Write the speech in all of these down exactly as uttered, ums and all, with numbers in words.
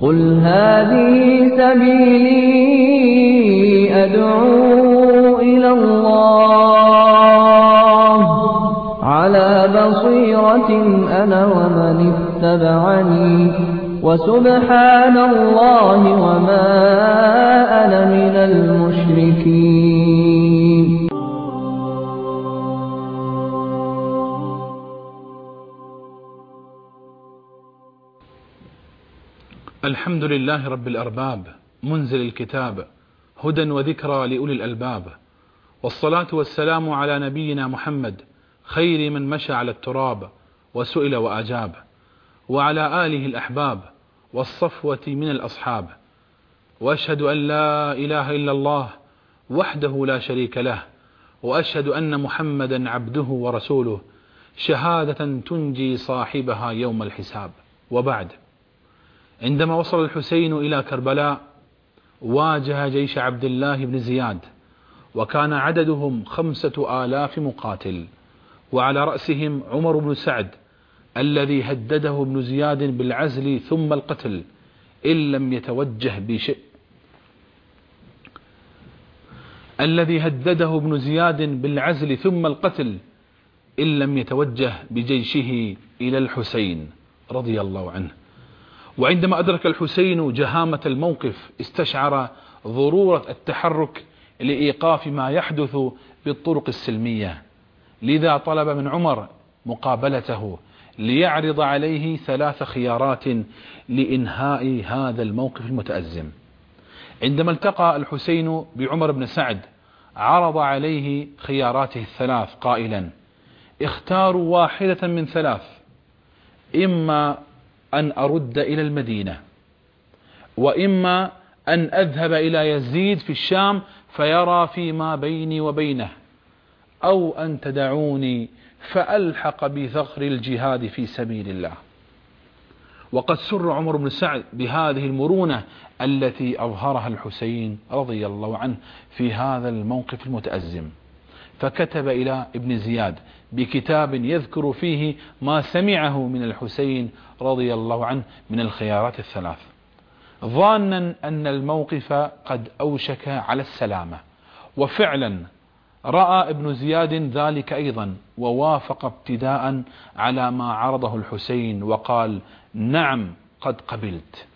قل هذه سبيلي أدعو إلى الله على بصيرة أنا ومن اتبعني وسبحان الله وما أنا من المشركين. الحمد لله رب الأرباب منزل الكتاب هدى وذكرى لأولي الألباب، والصلاة والسلام على نبينا محمد خير من مشى على التراب وسئل وأجاب، وعلى آله الأحباب والصفوة من الأصحاب. وأشهد أن لا إله إلا الله وحده لا شريك له، وأشهد أن محمدا عبده ورسوله شهادة تنجي صاحبها يوم الحساب. وبعد، عندما وصل الحسين إلى كربلاء واجه جيش عبد الله بن زياد، وكان عددهم خمسة آلاف مقاتل، وعلى رأسهم عمر بن سعد الذي هدده ابن زياد بالعزل ثم القتل إن لم يتوجه بشيء الذي هدده ابن زياد بالعزل ثم القتل إن لم يتوجه بجيشه إلى الحسين رضي الله عنه. وعندما أدرك الحسين جهامة الموقف استشعر ضرورة التحرك لإيقاف ما يحدث بالطرق السلمية، لذا طلب من عمر مقابلته ليعرض عليه ثلاث خيارات لإنهاء هذا الموقف المتأزم. عندما التقى الحسين بعمر بن سعد عرض عليه خياراته الثلاث قائلا: اختاروا واحدة من ثلاث، إما أن أرد إلى المدينة، وإما أن أذهب إلى يزيد في الشام فيرى فيما بيني وبينه، أو أن تدعوني فألحق بثغر الجهاد في سبيل الله. وقد سر عمر بن سعد بهذه المرونة التي أظهرها الحسين رضي الله عنه في هذا الموقف المتأزم، فكتب إلى ابن زياد بكتاب يذكر فيه ما سمعه من الحسين رضي الله عنه من الخيارات الثلاث، ظانا أن الموقف قد أوشك على السلامة. وفعلا رأى ابن زياد ذلك أيضا، ووافق ابتداء على ما عرضه الحسين وقال: نعم قد قبلت.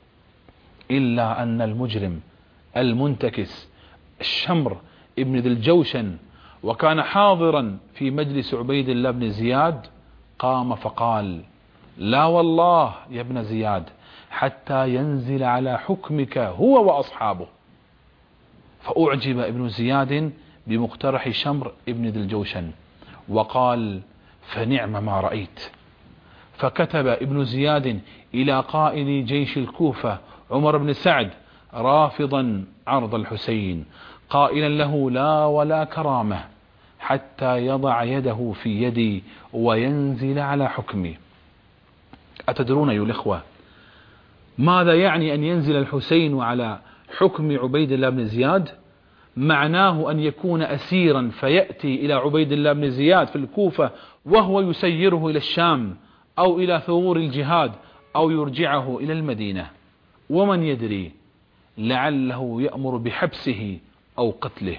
إلا أن المجرم المنتكس الشمر ابن ذي الجوشن، وكان حاضرا في مجلس عبيد الله بن زياد، قام فقال: لا والله يا ابن زياد حتى ينزل على حكمك هو وأصحابه. فأعجب ابن زياد بمقترح شمر ابن ذي الجوشن وقال: فنعم ما رأيت. فكتب ابن زياد إلى قائد جيش الكوفة عمر بن سعد رافضا عرض الحسين قائلا له: لا ولا كرامة حتى يضع يده في يدي وينزل على حكمي. أتدرون أيها الإخوة ماذا يعني أن ينزل الحسين على حكم عبيد الله بن زياد؟ معناه أن يكون أسيرا فيأتي إلى عبيد الله بن زياد في الكوفة وهو يسيره إلى الشام أو إلى ثغور الجهاد أو يرجعه إلى المدينة، ومن يدري لعله يأمر بحبسه أو قتله.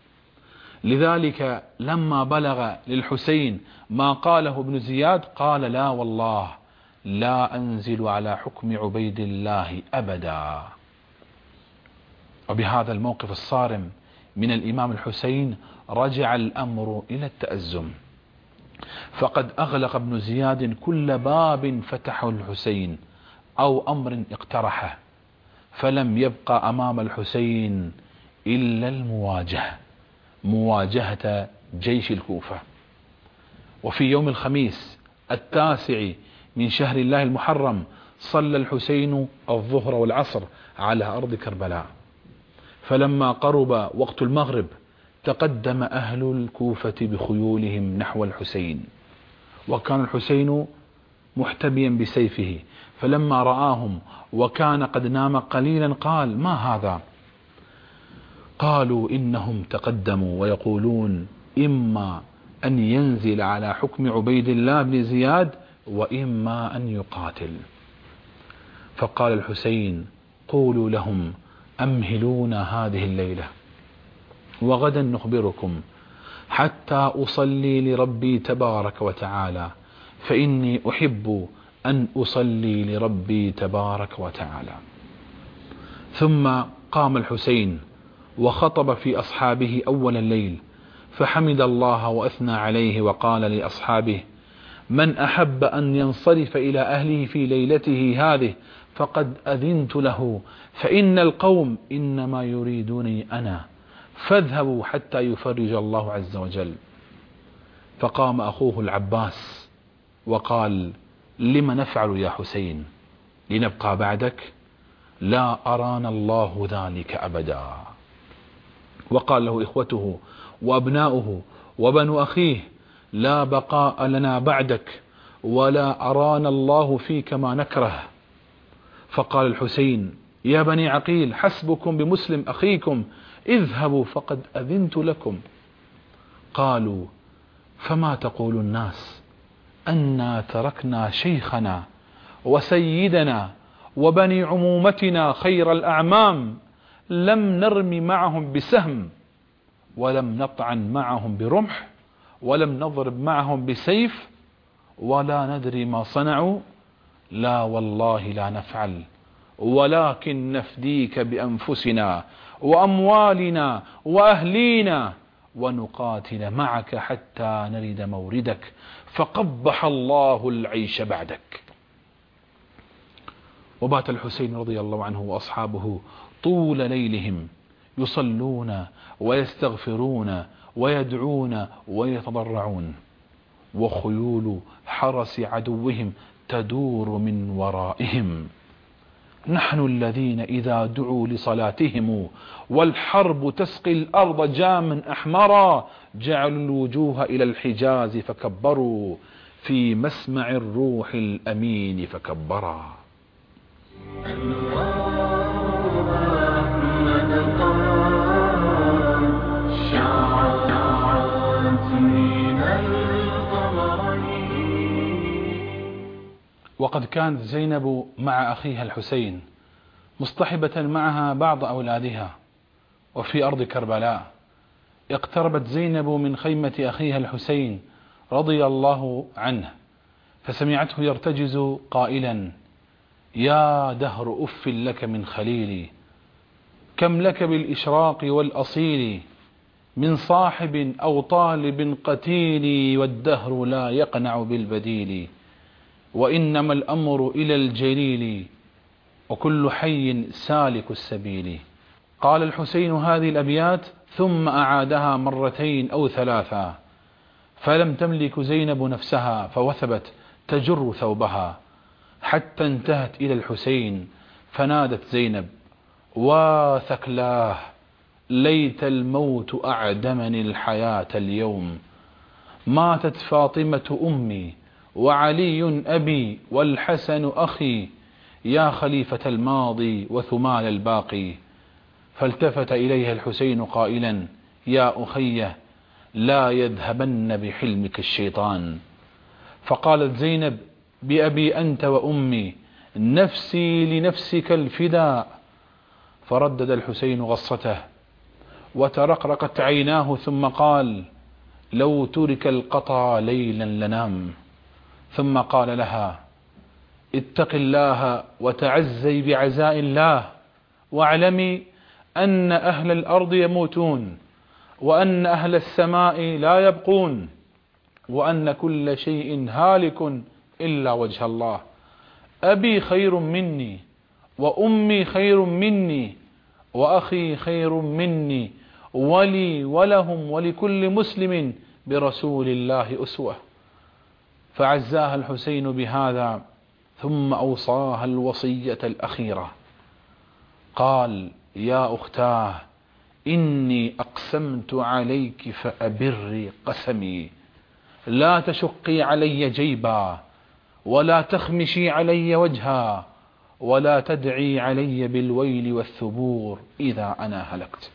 لذلك لما بلغ للحسين ما قاله ابن زياد قال: لا والله لا أنزل على حكم عبيد الله أبدا. وبهذا الموقف الصارم من الإمام الحسين رجع الأمر إلى التأزم، فقد أغلق ابن زياد كل باب فتحه الحسين أو أمر اقترحه، فلم يبقى أمام الحسين إلا المواجهة، مواجهة جيش الكوفة. وفي يوم الخميس التاسع من شهر الله المحرم صلى الحسين الظهر والعصر على أرض كربلاء، فلما قرب وقت المغرب تقدم أهل الكوفة بخيولهم نحو الحسين، وكان الحسين محتميا بسيفه، فلما رآهم وكان قد نام قليلا قال: ما هذا؟ قالوا: إنهم تقدموا ويقولون إما أن ينزل على حكم عبيد الله بن زياد وإما أن يقاتل. فقال الحسين: قولوا لهم أمهلونا هذه الليلة وغدا نخبركم، حتى أصلي لربي تبارك وتعالى، فإني أحب أن أصلي لربي تبارك وتعالى. ثم قام الحسين وخطب في أصحابه أول الليل، فحمد الله وأثنى عليه وقال لأصحابه: من أحب أن ينصرف إلى أهله في ليلته هذه فقد أذنت له، فإن القوم إنما يريدوني أنا، فاذهبوا حتى يفرج الله عز وجل. فقام أخوه العباس وقال: لم نفعل يا حسين؟ لنبقى بعدك؟ لا أرانا الله ذلك أبدا. وقال له إخوته وأبناؤه وبنو أخيه: لا بقاء لنا بعدك، ولا أرانا الله فيك ما نكره. فقال الحسين: يا بني عقيل، حسبكم بمسلم أخيكم، اذهبوا فقد أذنت لكم. قالوا: فما تقول الناس أنا تركنا شيخنا وسيدنا وبني عمومتنا خير الأعمام، لم نرم معهم بسهم، ولم نطعن معهم برمح، ولم نضرب معهم بسيف، ولا ندري ما صنعوا؟ لا والله لا نفعل، ولكن نفديك بأنفسنا وأموالنا وأهلينا، ونقاتل معك حتى نرد موردك، فقبح الله العيش بعدك. وبات الحسين رضي الله عنه وأصحابه طول ليلهم يصلون ويستغفرون ويدعون ويتضرعون، وخيول حرس عدوهم تدور من ورائهم. نحن الذين إذا دعوا لصلاتهم والحرب تسقي الأرض جاما أحمرا جعلوا الوجوه إلى الحجاز فكبروا، في مسمع الروح الأمين فكبرا. وقد كانت زينب مع أخيها الحسين مصطحبة معها بعض أولادها، وفي أرض كربلاء اقتربت زينب من خيمة أخيها الحسين رضي الله عنه، فسمعته يرتجز قائلا: يا دهر أف لك من خليلي، كم لك بالإشراق والأصيل، من صاحب أو طالب قتيل، والدهر لا يقنع بالبديل، وإنما الأمر إلى الجليل، وكل حي سالك السبيل. قال الحسين هذه الأبيات ثم أعادها مرتين أو ثلاثا، فلم تملك زينب نفسها فوثبت تجر ثوبها، حتى انتهت إلى الحسين فنادت زينب: واثكلاه، ليت الموت أعدمني الحياة اليوم، ماتت فاطمة أمي وعلي أبي والحسن أخي، يا خليفة الماضي وثمال الباقي. فالتفت إليها الحسين قائلا: يا أخي، لا يذهبن بحلمك الشيطان. فقالت زينب: بأبي أنت وأمي، نفسي لنفسك الفداء. فردد الحسين غصته وترقرقت عيناه، ثم قال: لو ترك القطع ليلا لنام. ثم قال لها: اتق الله وتعزي بعزاء الله، واعلمي أن أهل الأرض يموتون، وأن أهل السماء لا يبقون، وأن كل شيء هالك إلا وجه الله. أبي خير مني، وأمي خير مني، وأخي خير مني، ولي ولهم ولكل مسلم برسول الله أسوة. فعزاها الحسين بهذا، ثم أوصاها الوصية الأخيرة، قال: يا أختاه، إني أقسمت عليك فأبري قسمي، لا تشقي علي جيبا، ولا تخمشي علي وجها، ولا تدعي علي بالويل والثبور إذا أنا هلكت.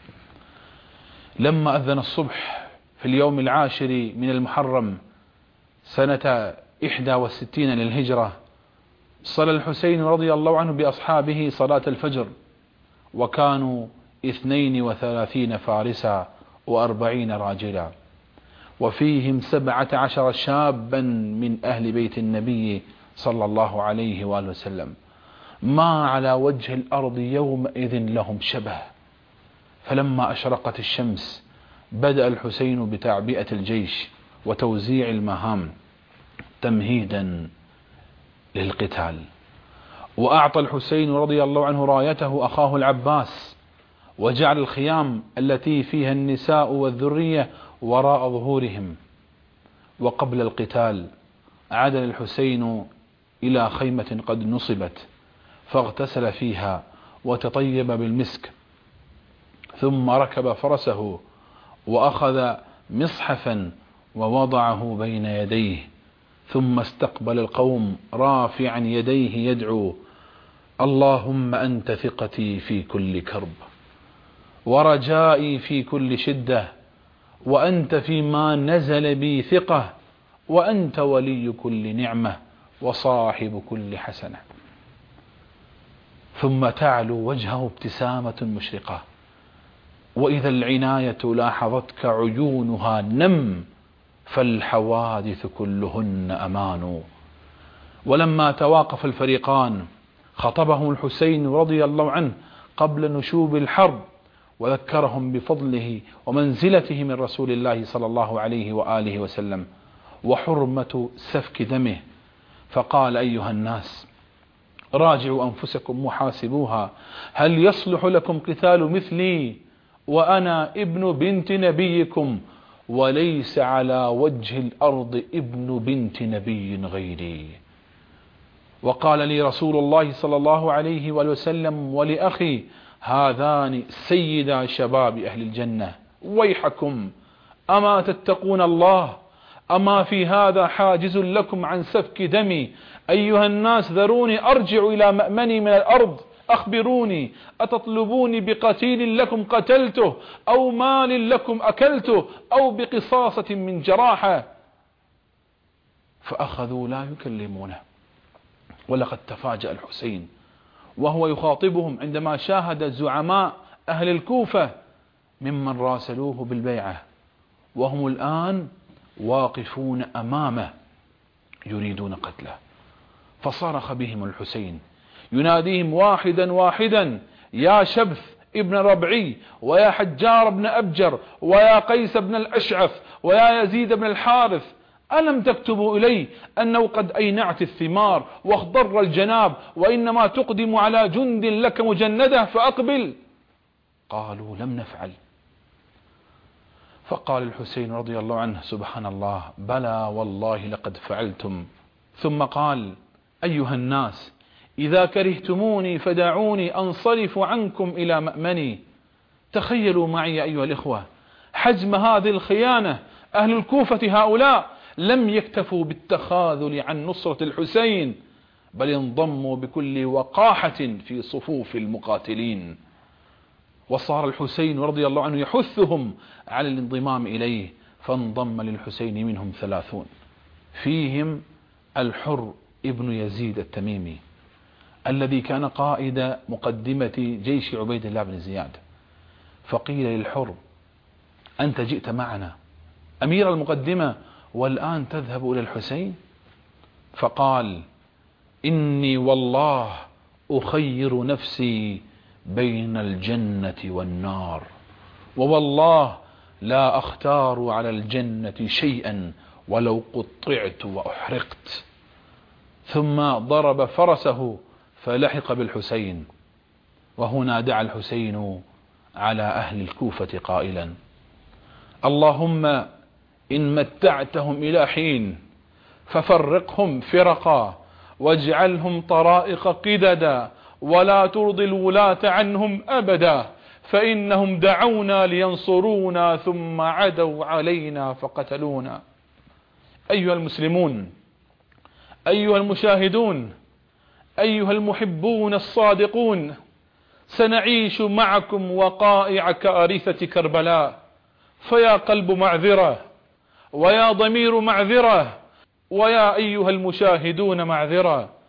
لما أذن الصبح في اليوم العاشر من المحرم سنة إحدى وستين للهجرة، صلى الحسين رضي الله عنه بأصحابه صلاة الفجر، وكانوا اثنين وثلاثين فارسا وأربعين راجلا، وفيهم سبعة عشر شابا من أهل بيت النبي صلى الله عليه وآله وسلم، ما على وجه الأرض يومئذ لهم شبه. فلما أشرقت الشمس بدأ الحسين بتعبئة الجيش وتوزيع المهام تمهيدا للقتال. وأعطى الحسين رضي الله عنه رايته أخاه العباس، وجعل الخيام التي فيها النساء والذرية وراء ظهورهم. وقبل القتال عدل الحسين إلى خيمة قد نصبت فاغتسل فيها وتطيب بالمسك، ثم ركب فرسه وأخذ مصحفا ووضعه بين يديه، ثم استقبل القوم رافعا يديه يدعو: اللهم أنت ثقتي في كل كرب، ورجائي في كل شدة، وأنت فيما نزل بي ثقة، وأنت ولي كل نعمة وصاحب كل حسنة. ثم تعلو وجهه ابتسامة مشرقة: وإذا العناية لاحظتك عيونها نم، فالحوادث كلهن أمان. ولما تواقف الفريقان خطبهم الحسين رضي الله عنه قبل نشوب الحرب، وذكرهم بفضله ومنزلته من رسول الله صلى الله عليه وآله وسلم وحرمة سفك دمه، فقال: أيها الناس، راجعوا أنفسكم وحاسبوها، هل يصلح لكم قتال مثلي وأنا ابن بنت نبيكم، وليس على وجه الأرض ابن بنت نبي غيري. وقال لي رسول الله صلى الله عليه وسلم ولأخي: هذان سيدا شباب أهل الجنة، ويحكم، أما تتقون الله؟ أما في هذا حاجز لكم عن سفك دمي؟ أيها الناس، ذروني أرجع إلى مأمني من الأرض، أخبروني، أتطلبوني بقتيل لكم قتلته، أو مال لكم أكلته، أو بقصاصة من جراحة؟ فأخذوا لا يكلمونه. ولقد تفاجأ الحسين وهو يخاطبهم عندما شاهد زعماء أهل الكوفة ممن راسلوه بالبيعة، وهم الآن واقفون أمامه يريدون قتله. فصرخ بهم الحسين يناديهم واحدا واحدا: يا شبث ابن ربعي، ويا حجار بن أبجر، ويا قيس بن الأشعث، ويا يزيد بن الحارث، ألم تكتبوا إلي أنه قد أينعت الثمار واخضر الجناب، وإنما تقدم على جند لك مجندة، فأقبل. قالوا: لم نفعل. فقال الحسين رضي الله عنه: سبحان الله، بلى والله لقد فعلتم. ثم قال: أيها الناس، إذا كرهتموني فدعوني أنصرف عنكم إلى مأمني. تخيلوا معي أيها الإخوة حجم هذه الخيانة. أهل الكوفة هؤلاء لم يكتفوا بالتخاذل عن نصرة الحسين، بل انضموا بكل وقاحة في صفوف المقاتلين. وصار الحسين رضي الله عنه يحثهم على الانضمام إليه، فانضم للحسين منهم ثلاثون، فيهم الحر ابن يزيد التميمي الذي كان قائد مقدمة جيش عبيد الله بن زياد. فقيل للحر: أنت جئت معنا أمير المقدمة والآن تذهب إلى الحسين؟ فقال: إني والله أخير نفسي بين الجنة والنار، ووالله لا أختار على الجنة شيئا ولو قطعت وأحرقت. ثم ضرب فرسه فلحق بالحسين. وهنا دعا الحسين على أهل الكوفة قائلا: اللهم إن متعتهم إلى حين ففرقهم فرقا، واجعلهم طرائق قددا، ولا ترضي الولاة عنهم أبدا، فإنهم دعونا لينصرونا ثم عدوا علينا فقتلونا. أيها المسلمون، أيها المشاهدون، أيها المحبون الصادقون، سنعيش معكم وقائع كارثة كربلاء، فيا قلب معذرة، ويا ضمير معذرة، ويا أيها المشاهدون معذرة،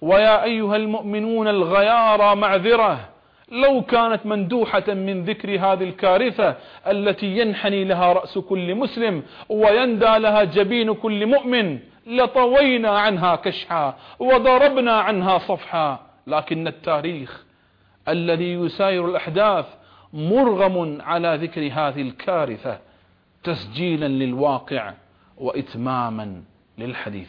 ويا أيها المؤمنون الغيارى معذرة، لو كانت مندوحة من ذكر هذه الكارثة التي ينحني لها رأس كل مسلم ويندى لها جبين كل مؤمن لطوينا عنها كشحا وضربنا عنها صفحا، لكن التاريخ الذي يساير الأحداث مرغم على ذكر هذه الكارثة تسجيلا للواقع وإتماما للحديث.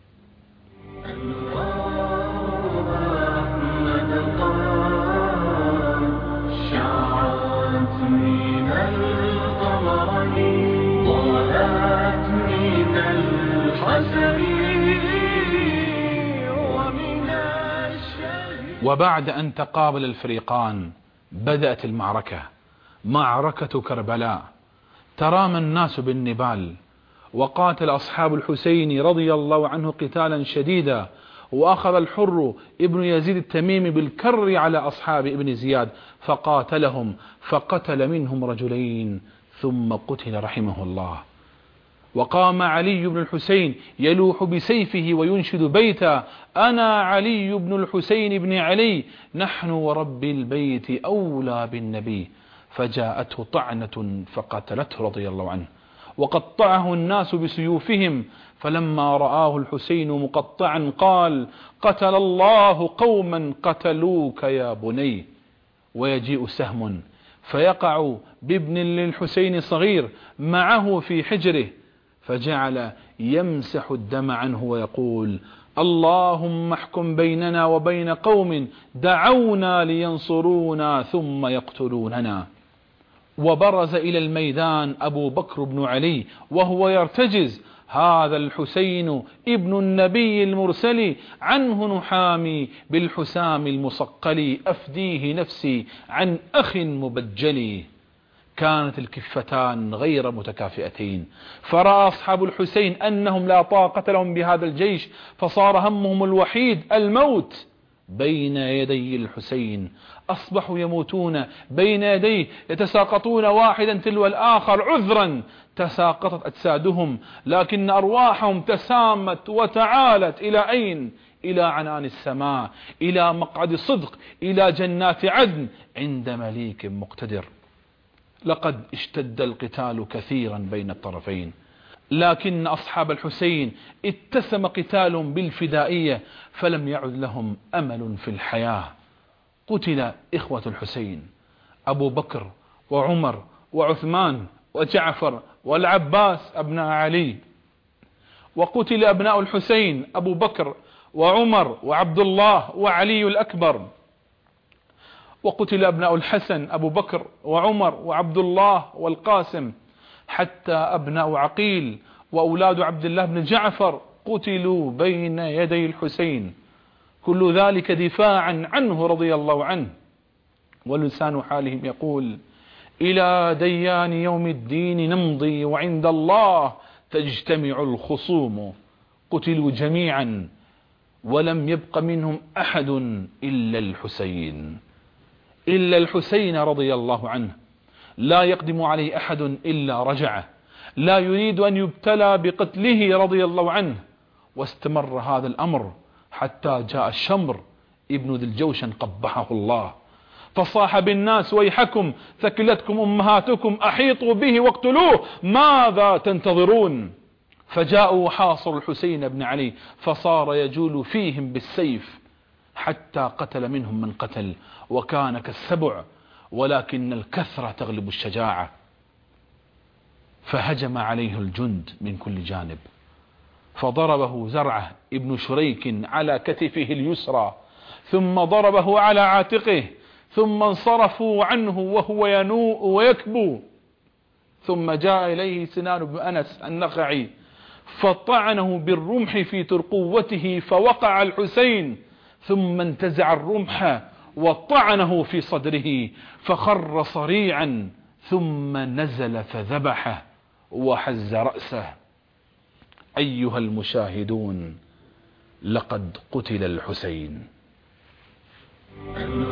وبعد أن تقابل الفريقان بدأت المعركة، معركة كربلاء، ترامى الناس بالنبال، وقاتل أصحاب الحسين رضي الله عنه قتالا شديدا، وأخذ الحر ابن يزيد التميمي بالكر على أصحاب ابن زياد فقاتلهم، فقتل منهم رجلين ثم قتل رحمه الله. وقام علي بن الحسين يلوح بسيفه وينشد بيتا: أنا علي بن الحسين بن علي، نحن ورب البيت أولى بالنبي. فجاءته طعنة فقتلته رضي الله عنه، وقطعه الناس بسيوفهم، فلما رآه الحسين مقطعا قال: قتل الله قوما قتلوك يا بني. ويجيء سهم فيقع بابن للحسين صغير معه في حجره، فجعل يمسح الدم عنه ويقول: اللهم احكم بيننا وبين قوم دعونا لينصرونا ثم يقتلوننا. وبرز إلى الميدان أبو بكر بن علي وهو يرتجز: هذا الحسين ابن النبي المرسل، عنه نحامي بالحسام المصقل، أفديه نفسي عن أخ مبجل. كانت الكفتان غير متكافئتين، فرأى أصحاب الحسين أنهم لا طاقة لهم بهذا الجيش، فصار همهم الوحيد الموت بين يدي الحسين. أصبحوا يموتون بين يديه، يتساقطون واحدا تلو الآخر عذرا تساقطت أجسادهم، لكن أرواحهم تسامت وتعالت إلى أين؟ إلى عنان السماء، إلى مقعد صدق، إلى جنات عدن عند مليك مقتدر. لقد اشتد القتال كثيرا بين الطرفين، لكن أصحاب الحسين اتسم قتالهم بالفدائية، فلم يعد لهم أمل في الحياة. قتل إخوة الحسين أبو بكر وعمر وعثمان وجعفر والعباس أبناء علي، وقتل أبناء الحسين أبو بكر وعمر وعبد الله وعلي الأكبر، وقتل أبناء الحسن أبو بكر وعمر وعبد الله والقاسم، حتى أبناء عقيل وأولاد عبد الله بن جعفر قتلوا بين يدي الحسين، كل ذلك دفاعا عنه رضي الله عنه. ولسان حالهم يقول: إلى ديان يوم الدين نمضي وعند الله تجتمع الخصوم. قتلوا جميعا ولم يبق منهم أحد إلا الحسين، إلا الحسين رضي الله عنه، لا يقدم عليه أحد إلا رجعه، لا يريد أن يبتلى بقتله رضي الله عنه. واستمر هذا الأمر حتى جاء الشمر ابن ذي الجوشن قبحه الله، فصاح بالناس: ويحكم ثكلتكم أمهاتكم، أحيطوا به واقتلوه، ماذا تنتظرون؟ فجاءوا وحاصروا الحسين بن علي، فصار يجول فيهم بالسيف حتى قتل منهم من قتل، وكان كالسبع، ولكن الكثرة تغلب الشجاعة. فهجم عليه الجند من كل جانب، فضربه زرعة ابن شريك على كتفه اليسرى، ثم ضربه على عاتقه، ثم انصرفوا عنه وهو ينوء ويكبو، ثم جاء إليه سنان بن أنس النخعي فطعنه بالرمح في ترقوته، فوقع الحسين، ثم انتزع الرمح وطعنه في صدره فخر صريعا، ثم نزل فذبحه وحز رأسه. أيها المشاهدون، لقد قتل الحسين.